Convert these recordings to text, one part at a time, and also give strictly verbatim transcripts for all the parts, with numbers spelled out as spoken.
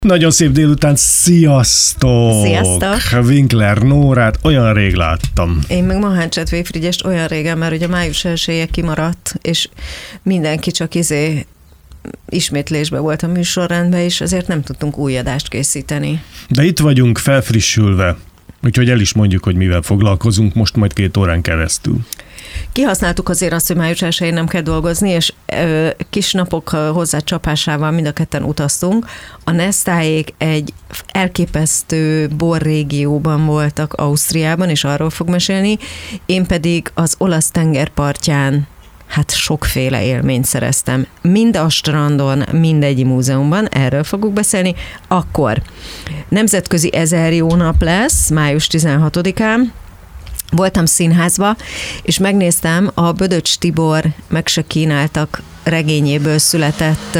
Nagyon szép délután, sziasztok! Sziasztok! Winkler Nórát olyan rég láttam. Én meg Maháncsát Végfrigyest olyan régen, mert ugye május elsője kimaradt, és mindenki csak izé ismétlésbe volt a műsorrendben, és ezért nem tudtunk új adást készíteni. De itt vagyunk felfrissülve, úgyhogy el is mondjuk, hogy mivel foglalkozunk most majd két órán keresztül. Kihasználtuk azért azt, hogy május elsőjén nem kell dolgozni, és ö, kis napok hozzá csapásával mind a ketten utaztunk. A Nesztályék egy elképesztő borrégióban voltak Ausztriában, és arról fog mesélni. Én pedig az olasz tengerpartján hát sokféle élményt szereztem. Mind a strandon, mind egy múzeumban, erről fogok beszélni. Akkor nemzetközi ezer jó nap lesz, május tizenhatodikán. Voltam színházba, és megnéztem a Bödöcs Tibor Meg se kínáltak regényéből született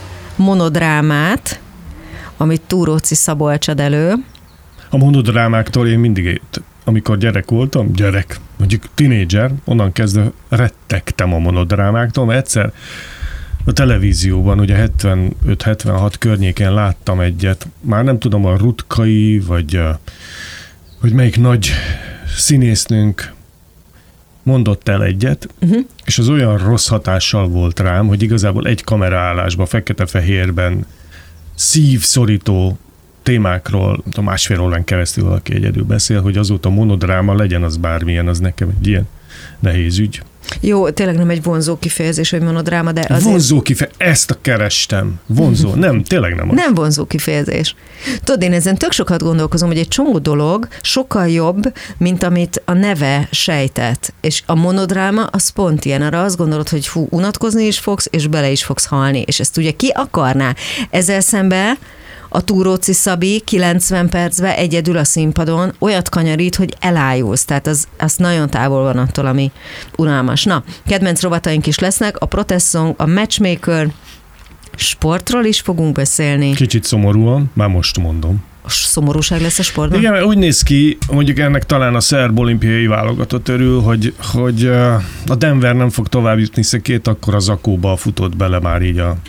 monodrámát, amit Túróczi Szabolcs ad elő. A monodrámáktól én mindig, amikor gyerek voltam, gyerek, mondjuk tinédzser, onnan kezdve rettegtem a monodrámáktól, mert egyszer a televízióban, ugye hetvenöt hetvenhat környéken láttam egyet, már nem tudom, a Rutkai, vagy, vagy melyik nagy színésznőnk mondott el egyet, uh-huh. és az olyan rossz hatással volt rám, hogy igazából egy kameraállásban, fekete-fehérben szívszorító témákról, a másfél órán keresztül valaki egyedül beszél, hogy azóta monodráma legyen az bármilyen, az nekem egy ilyen nehéz ügy. Jó, tényleg nem egy vonzó kifejezés, hogy monodráma, de azért... Vonzó kifejezés, ezt a kerestem. Vonzó, nem, tényleg nem az. Nem vonzó kifejezés. Tudod, én ezen tök sokat gondolkozom, hogy egy csomó dolog sokkal jobb, mint amit a neve sejtett. És a monodráma az pont ilyen, arra azt gondolod, hogy fú, unatkozni is fogsz, és bele is fogsz halni. És ezt ugye ki akarná? Ezzel szemben a Túróczi Szabi kilencven percben egyedül a színpadon olyat kanyarít, hogy elájulsz. Tehát az, az nagyon távol van attól, ami unalmas. Na, kedvenc rovataink is lesznek, a Protest Song, a Matchmaker, sportról is fogunk beszélni. Kicsit szomorúan, már most mondom. A szomorúság lesz a sportban? Igen, mert úgy néz ki, mondjuk ennek talán a szerb olimpiai válogatott örül, hogy, hogy a Denver nem fog tovább jutni, hiszen két akkor a zakóba futott bele már így a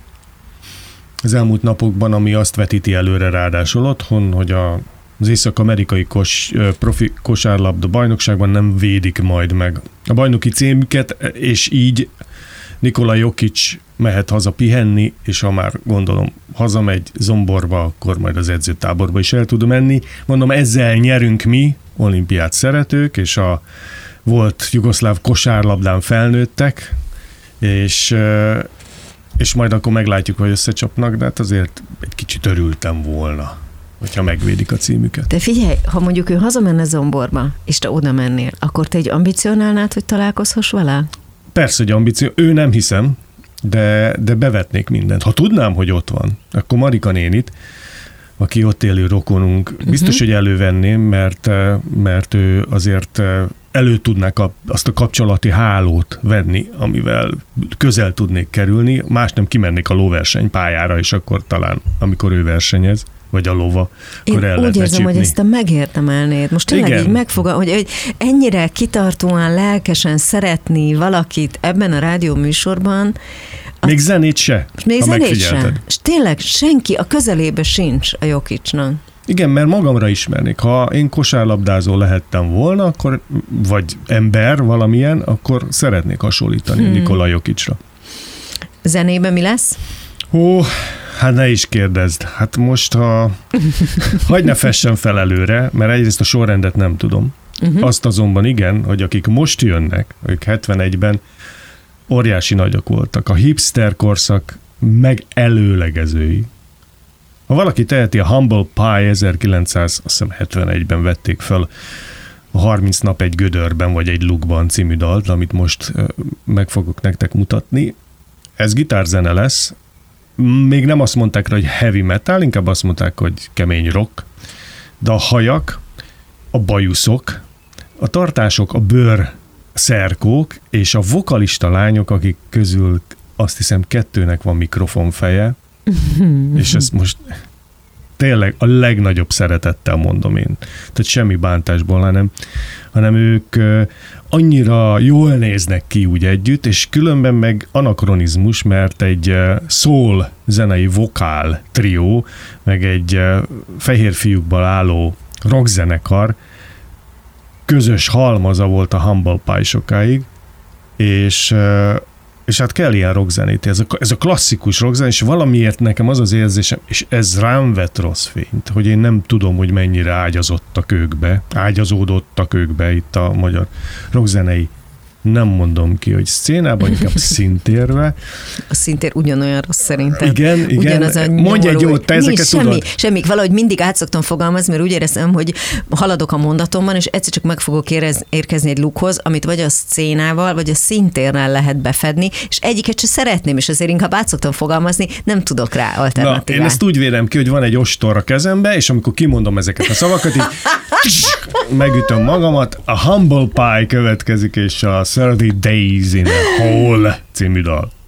az elmúlt napokban, ami azt vetíti előre ráadásul otthon, hogy a, az észak-amerikai kos, profi kosárlabda bajnokságban nem védik majd meg a bajnoki címüket, és így Nikola Jokic mehet haza pihenni, és ha már gondolom hazamegy Zomborba, akkor majd az edzőtáborba is el tud menni. Mondom, ezzel nyerünk mi, olimpiát szeretők, és a volt jugoszláv kosárlabdán felnőttek, és és majd akkor meglátjuk, hogy összecsapnak, de hát azért egy kicsit örültem volna, hogyha megvédik a címüket. De figyelj, ha mondjuk ő hazamenne Zomborba, és te oda mennél, akkor te egy ambicionálnád, hogy találkozhass vele? Persze, hogy ambíció. Ő nem hiszem, de, de bevetnék mindent. Ha tudnám, hogy ott van, akkor Marika nénit, aki ott élő rokonunk, biztos, uh-huh. hogy elővenném, mert, mert ő azért elő tudnák azt a kapcsolati hálót venni, amivel közel tudnék kerülni, más nem kimennék a lóverseny pályára, és akkor talán, amikor ő versenyez, vagy a lova, akkor Én el úgy érzem, csípni. Hogy ezt te megérdemelnéd. Most tényleg így megfogal, hogy, hogy ennyire kitartóan, lelkesen szeretni valakit ebben a rádió műsorban. Még zenét se, még ha zenét se. megfigyelted. És tényleg senki a közelébe sincs a Jokicnak. Igen, mert magamra ismernék. Ha én kosárlabdázó lehettem volna, akkor, vagy ember valamilyen, akkor szeretnék hasonlítani hmm. Nikola Jokicra. Zenében mi lesz? Ó, hát ne is kérdezd. Hát most, ha hagyd ne fessen fel előre, mert egyrészt a sorrendet nem tudom. Uh-huh. Azt azonban igen, hogy akik most jönnek, ők hetvenegyben óriási nagyok voltak. A hipster korszak megelőlegezői. Ha valaki teheti, a Humble Pie ezerkilencszázhetvenegyben vették fel a harminc nap egy gödörben, vagy egy lukban című dalt, amit most meg fogok nektek mutatni. Ez gitárzene lesz. Még nem azt mondták rá, hogy heavy metal, inkább azt mondták, hogy kemény rock. De a hajak, a bajuszok, a tartások, a bőr szerkók, és a vokalista lányok, akik közül azt hiszem kettőnek van mikrofonfeje, és ezt most tényleg a legnagyobb szeretettel mondom én. Tehát semmi bántásból, hanem, hanem ők annyira jól néznek ki úgy együtt, és különben meg anakronizmus, mert egy soul zenei vokál trió, meg egy fehér fiúkból álló rockzenekar közös halmaza volt a Humble Pie sokáig, és, és hát kell ilyen rockzenét, ez a, ez a klasszikus rockzen, és valamiért nekem az az érzésem, és ez rám vett rossz fényt, hogy én nem tudom, hogy mennyire ágyazottak ők be, ágyazódottak ők be itt a magyar rockzenei, nem mondom ki, hogy szcénában, inkább szintérve. A szintér ugyanolyan rossz szerintem. Igen, igen. Ugyanaz a mondj egy jót, te ezeket semmi, tudod. Semmi, valahogy mindig át szoktam fogalmazni, mert úgy érezem, hogy haladok a mondatomban, és egyszer csak meg fogok érez, érkezni egy lukhoz, amit vagy a szcénával, vagy a szintérrel lehet befedni, és egyiket sem szeretném, és azért inkább át szoktam fogalmazni, nem tudok rá alternatívát. Na, én ezt úgy vélem ki, hogy van egy ostor a kezembe, és amikor kimondom ezeket a szavakat, így megütöm magamat, a Humble Pie következik, és a thirty Days in a Hole című dal.